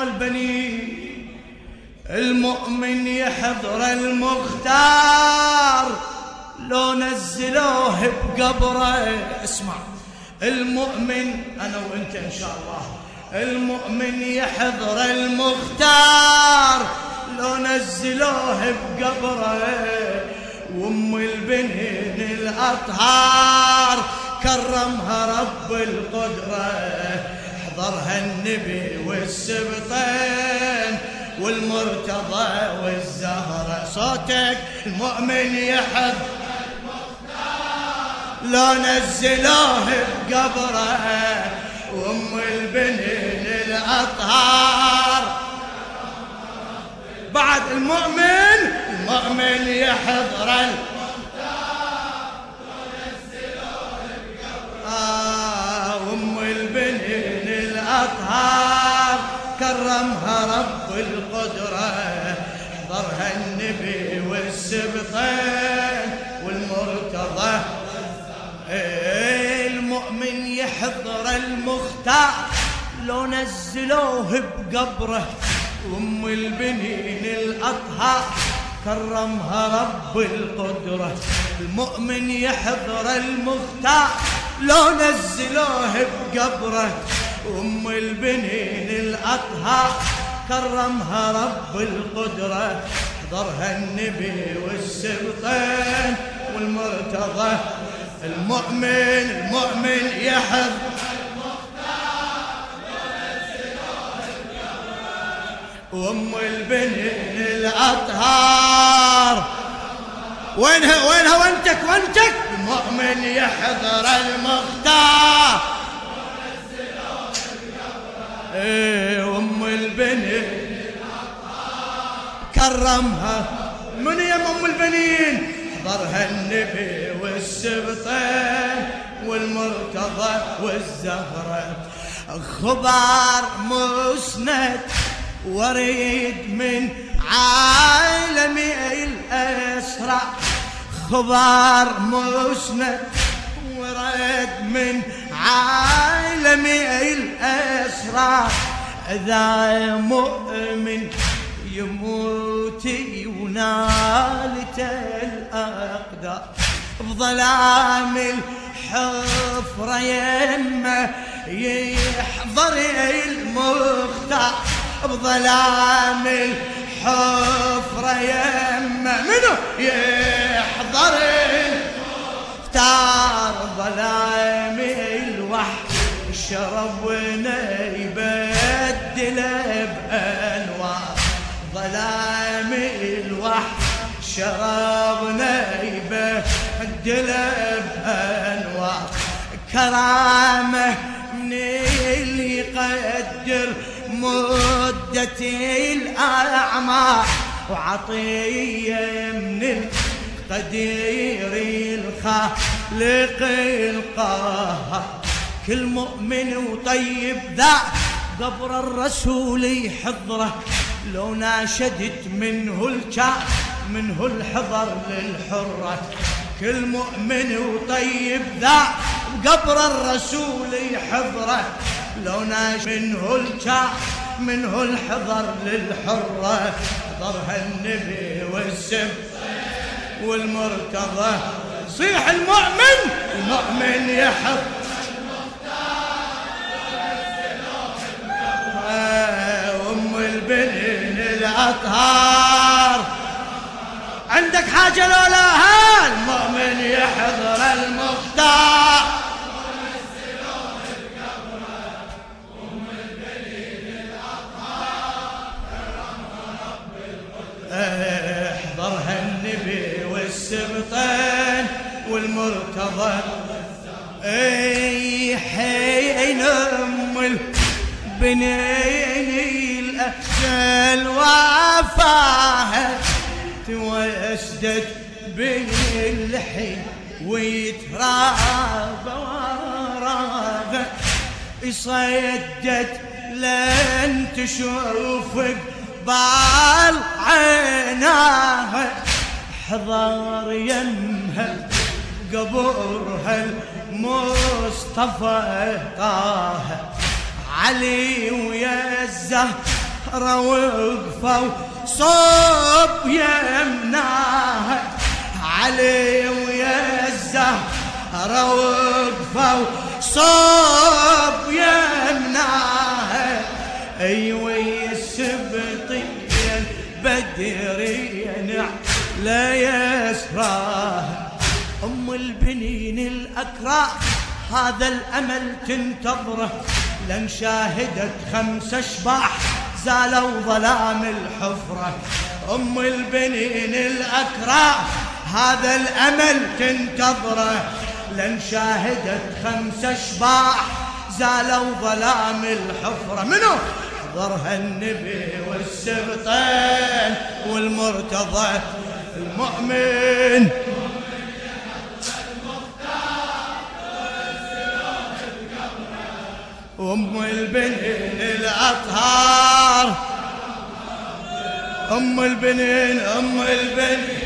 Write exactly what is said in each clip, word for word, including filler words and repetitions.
البنين. المؤمن يحضر المختار لو نزلوه بقبره. اسمع، المؤمن أنا وإنت إن شاء الله، المؤمن يحضر المختار لو نزلوه بقبره. وام البنين الأطهار كرمها رب القدرة، حضرها النبي والسبطين والمرتضى والزهرة. صوتك. المؤمن يحضر لو نزلوه بقبره. وام البنين الأطهار بعد المؤمن المؤمن يحضر المختار لو نزلوه بقبره. آه وام البنين الأطهار كرمها رب القدرة، حضرها النبي والسبطين والمرتضى. المؤمن يحضر المختار لو نزلوه بقبره. وام البنين الأطهار كرمها رب القدرة. المؤمن يحضر المختار لو نزلوه بقبره. وام البنين الأطهار كرمها رب القدرة، حضرها النبي والسبطين والمرتضى. المؤمن المؤمن يحضر وام البنين الأطهار. وينها وينها وانتك وانتك. المؤمن يحضر المختار ايه وام البنين الأطهار كرمها. من يا ام البنين؟ حضرها النبي والسبطين والمرتضى والزهرة. خبر مسند وريد من عالم الأسرى. خبر مسند وريد من عالم الأسرى. إذا مؤمن يموت ونالته الأقدار. بظلام الحفرة يمه يحضر المختار. بظلام الحفرة يمه منو يحضر المختار. ظلام الوحش شربنا يبدل بأنوار. ظلام الوحش شربنا يبدل بأنوار. كرامة من اللي يقدر مدة الأعمار. وعطية من القدير الخالق القهار. كل مؤمن وطيب ذا قبر الرسول يحضره. لو ناشدت منه الكاف منه الحضر للحرة. كل مؤمن وطيب ذا قبر الرسول يحضره. لو ناشدت منه الكاف منه الحضر للحرة. حضرها النبي والسب والمرتضى. صيح المؤمن المؤمن يحضر وام البنين الأطهار. عندك حاجة لولا ها؟ المؤمن يحضر المختار. احضرها النبي والسبطين والمرتضى. اي حين ام البنين الأجل وفاها توسدت بالحين ويترابى وراها. صيدت لن تشوفك بال عيناها. حضر يمها قبرها المصطفى طه. علي ويا الزهر وقفوا صوب يمناها علي ويا الزهرة وقفوا صوب يمناها ايوه السبطين بدرين لا يسراها ام البنين الاكرام هذا الامل تنتظره لن شاهدت خمس اشباح زالوا ظلام الحفرة ام البنين الاكرام هذا الامل تنتظره لن شاهدت خمس اشباح زالوا ظلام الحفرة منو حضرها النبي والسبطين والمرتضى المؤمن أم البنين الأطهار أم البنين أم البنين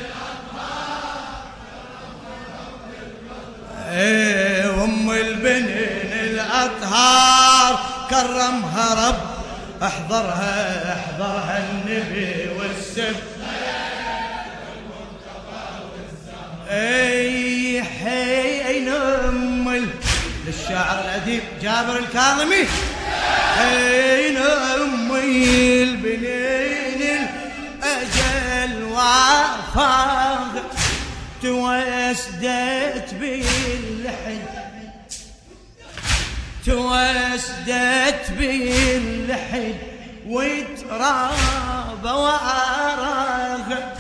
ايه أم البنين الأطهار كرمها رب احضرها احضرها النبي والسبط اي حين أم للشاعر الأديب جابر الكاظمي حين أمي البنين الأجل وفاق توسدت باللحن توسدت باللحن وتراب وأراغ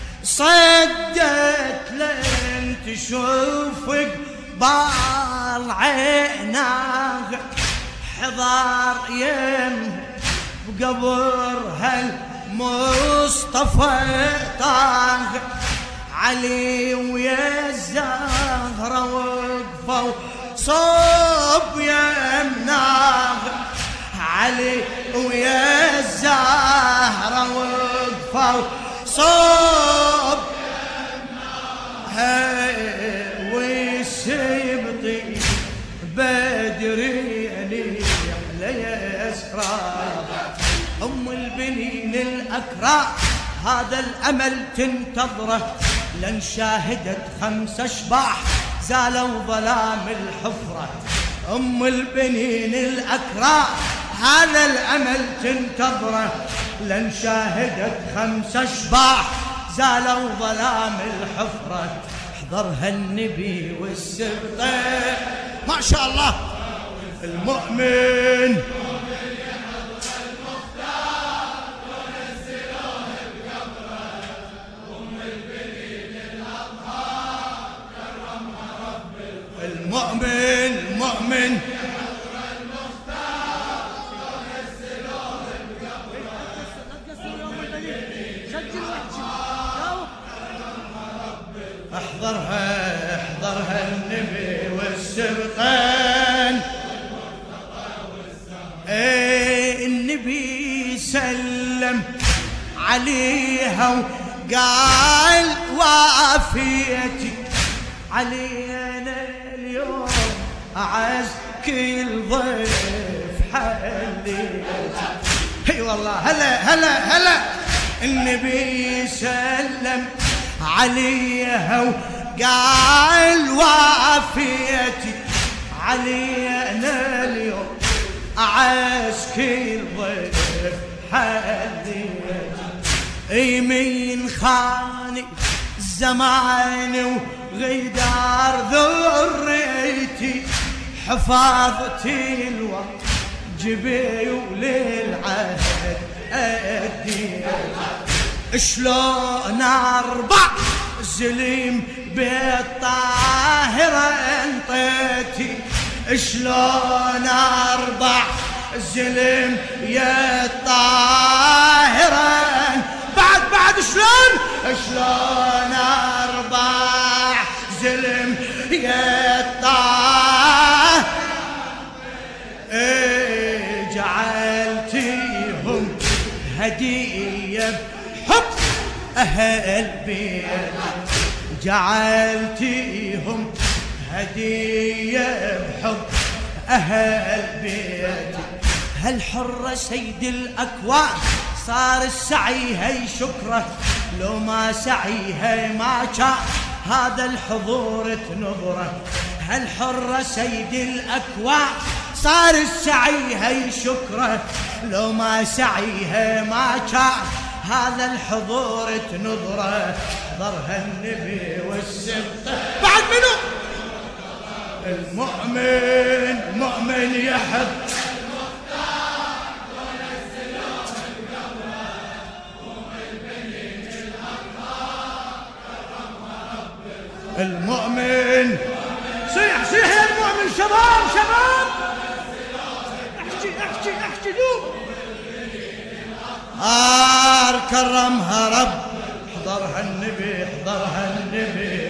صدت لن تشوفك بال عيناك حضار يم بقبر هالمصطفى طاق علي ويا الزهرة وقفوا صوب يمناك علي ويا الزهرة وقفوا صوب يمناك والسبطي بدري علي يسرى أم البنين الأكرام هذا الأمل تنتظره لن شاهدت خمس أشباح زالوا ظلام الحفرة أم البنين الأكرام هذا الأمل تنتظره لن شاهدت خمس أشباح زالوا ظلام الحفرة احضرها النبي والسبطين ما شاء الله المؤمن المؤمن المؤمن احضرها احضرها النبي والسبطين ايه النبي سلم عليها وقال وافيتي علينا اليوم اعز كل ضيف حليتي اي والله هلا هلا هلا النبي سلم عليها وقال وافيتي علينا اليوم اعز كل ضيف حليتي يمين خاني الزمان وغيدار ذريتي حفاظتي الوقت جبي وللعهد أديتي شلون اربع زليم بالطاهرة انطيتي شلون اربع زلم يا الطاهرة بعد بعد شلون شلون اربع زلم يا الطاهرة ايه جعلتيهم هدية بحب اهل بيت جعلتيهم هدية بحب أهل بيتي هالحرة سيد الأكوان صار السعي هي شكره، لو ما سعيها ما كان هذا الحضور تنظره. هالحرة سيد الأكوان صار السعي هي شكره، لو ما سعيها ما كان هذا الحضور تنظره. ضرها النبي والسبطة بعد منه المؤمن مؤمن يحب المؤمن. صيح صيح يا المؤمن شباب شباب، احكي احكي احكي دوب. آر كرمها رب، احضرها النبي احضرها النبي.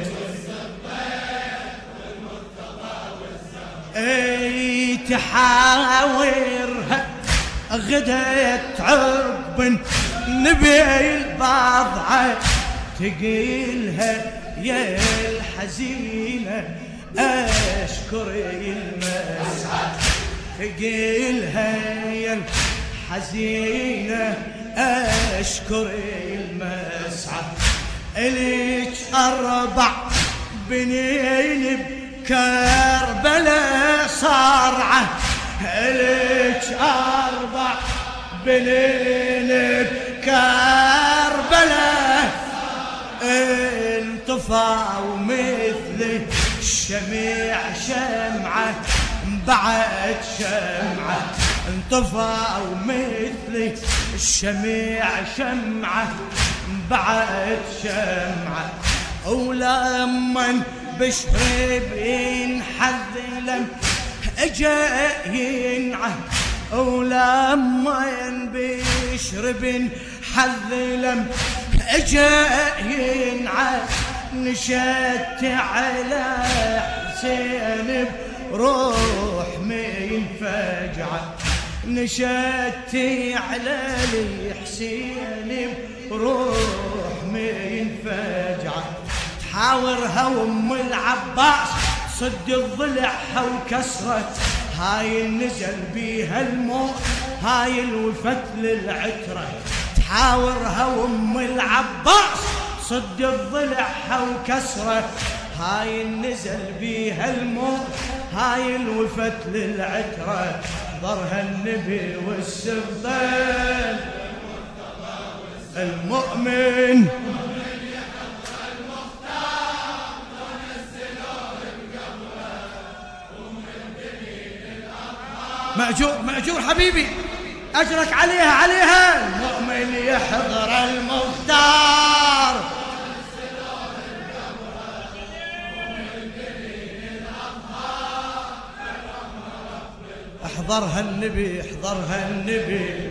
اي تحاورها غدت عقب النبي البضعة، تقيلها يا الحزينة أشكري المسعى، تقيلها يا الحزينة أشكري المسعى. إليك أربع بنين بكربلاء صارعة، إليك أربع بنين بكربلاء انطفى ومثل الشميع شمعة بعد شمعة، انطفى ومثل الشميع شمعة بعد شمعة. ولما بشر بينحذ لم اجا ينعه، ولما بشر بينحذ لم اجا ينعه. نشدت على حسين بروح من فجعه، نشدت على الحسين بروح من فجعه. تحاورها ام العباس صد الضلعها وكسرت، هاي نزل بيها الموت هاي الوفت للعترة. تحاورها ام العباس صد الضلعها وكسرت، هاي نزل بيها الموت هاي الوفت للعترة. ضرها النبي والسبطين المؤمن مأجور مأجور حبيبي، أجرك عليها عليها. المؤمن يحضر المختار، احضرها النبي احضرها النبي.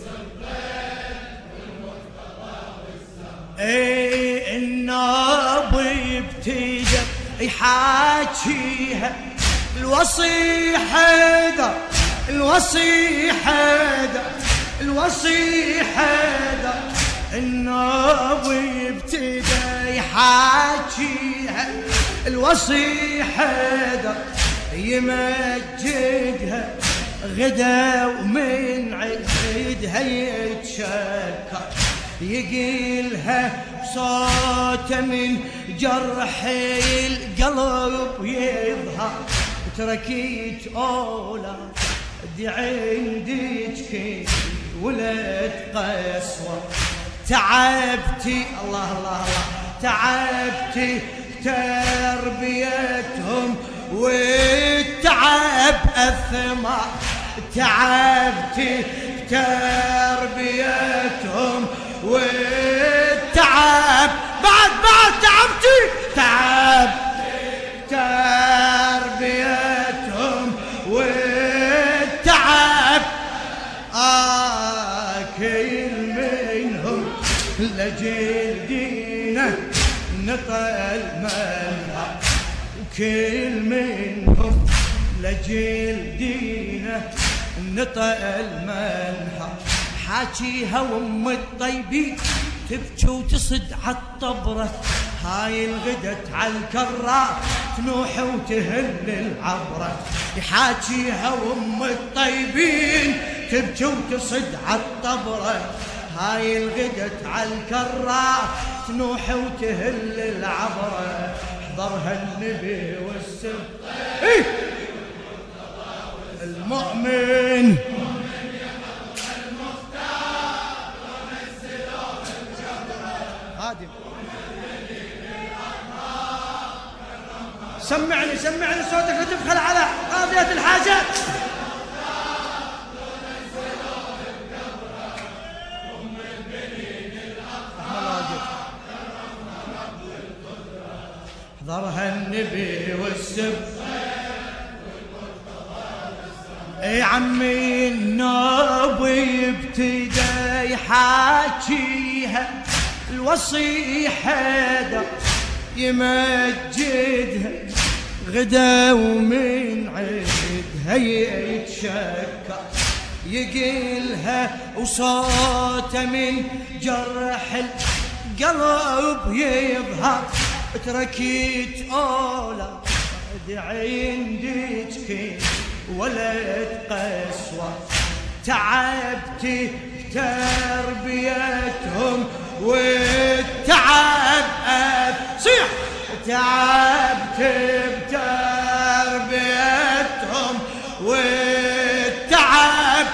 اي النبي بتيجر يحاكيها الوصي حيدر، الوصي حيدر، الوصي حيدر. النبي ابتدى يحاكيها الوصي حيدر، يمجدها غدا ومن عيدها يتشكر، يقيلها صوت من جرح القلب يظهر. تركيت أولاد عندك ولد قسوة، تعبتي الله الله الله تعبتي تربيتهم والتعب الثمار، تعبتي تربيتهم والتعب بعد بعد تعبتي تعب تربيتهم والتعب. آكل منهم لجل دينه نطل منها، وكل منهم لجل دينه نطل منها. حاكيها وام الطيبين تبكي وتصد عالطبرة، هاي الغدت عالكرات تنوح وتهل العبرة. يحاكيها وام الطيبين تبكي وتصد عالطبرة، هاي الغدت عالكرة تنوح وتهل العبرة، احضرها النبي والسب إيه؟ المؤمن هادي سمعني سمعني صوتك لا تبخل على قاضية الحاجات. احضرها النبي والسب اي عمي النبي ابتدى يحاكيها، الوصي حيدر يمجدها، غدا ومن عيدها يتشكى يقلها وصوته من جرح القلب يظهر، تركيت أولا عندك ولد قسوة، تعبت بتربيتهم والتعب صيح، تعبت بتربيتهم والتعب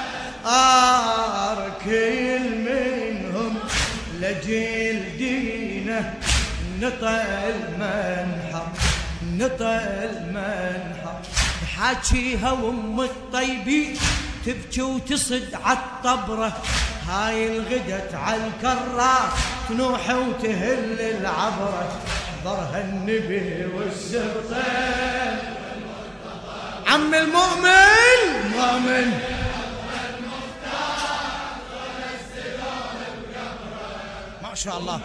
أركل منهم لجيل دينه، نطى المنحر نطى المنحر، حاجيها وام الطيبين تبكي وتصد عالطبرة، هاي الغدت عالكرة تنوح وتهل العبرة، احضرها النبي والسبطين عم المؤمن مؤمن ما شاء الله.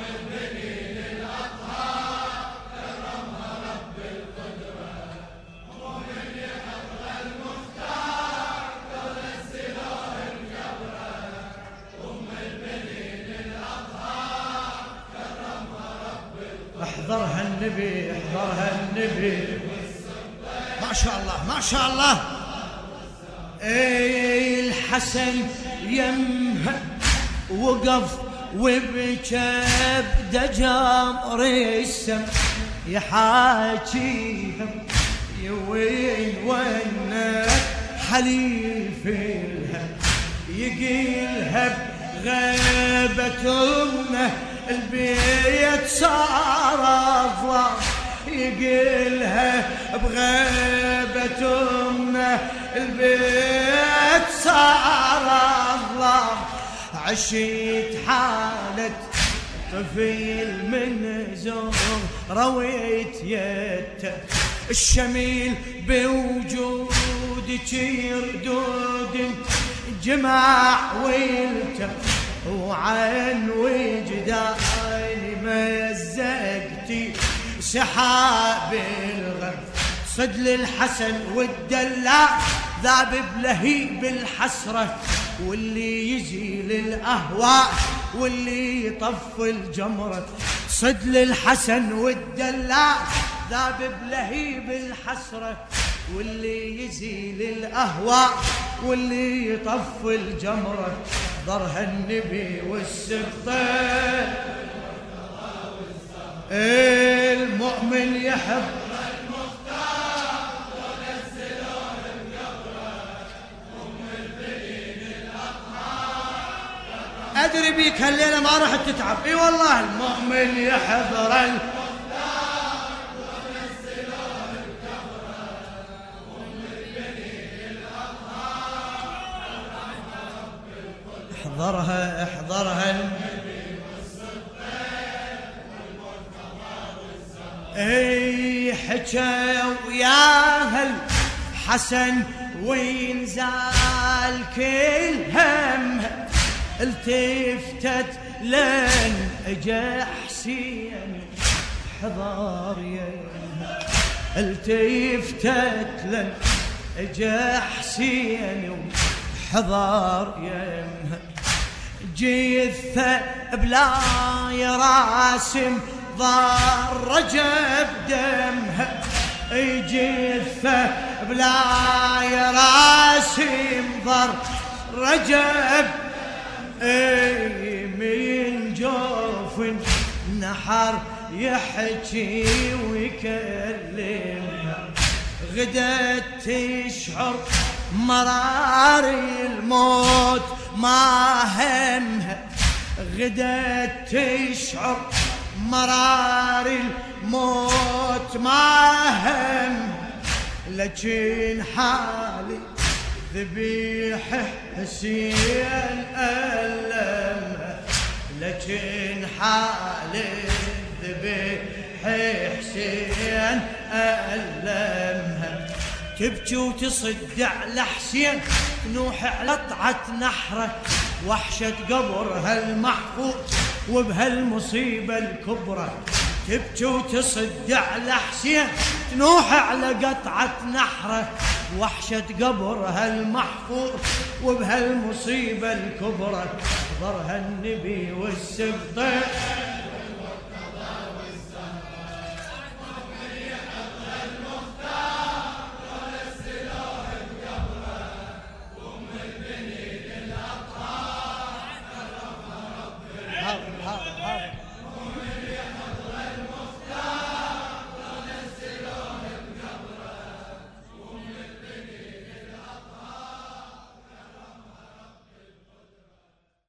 احضرها النبي احضرها النبي ما شاء الله ما شاء الله. اي الحسن يمها وقف وبكى بدجامر السم، يحاكيها يوين وين حليف لها، يقيلها بغيبة امه البيت صار أظلام، يقلها بغيبة أمه البيت صار أظلام، عشيت حالة طفيل من زور رويت يته، الشميل بوجودك يردود جماع ويلته، وعن وجداني مزقتي سحاب الغم، صدل الحسن والدلع ذاب بلهيب الحسرة، واللي يزيل الأهواء واللي يطفي الجمرة، صدل الحسن والدلع ذاب بلهيب الحسرة، واللي يزيل الأهواء واللي يطفي الجمرة، ضرها النبي والسبطين المؤمن يحب المختار ونزلوه القبر، أم البنين الأطهار، أدري بيك هالليلة ما راح تتعب، اي والله المؤمن يحضر المختار ونزلوه القبر، أم البنين الأطهار، احضرها احضرها اي حكى وياها الحسن وينزال كل همها، التفتت لن اجا حسين حضار يمها، التفتت لن اجا حسين حضار يمها، جثة بلا يراسم ضار رجب دمها، جثة بلا يراسم ضر رجب اي من جوف نحر يحكي ويكلمها غدت تشعر مرار الموت ما همها غدت تشعر مرار الموت ما همها لكن حالي ذبيح حسين ألمها لكن حالي ذبيح حسين ألمها تبكي وتصد على حسين تنوح على طعة نحره وحشة قبرها المحفوظ وبهالمصيبة الكبرى تبكي وتصد على حسين تنوح على قطعة نحره وحشة قبرها المحفوظ وبهالمصيبة الكبرى حضرها النبي والسبطين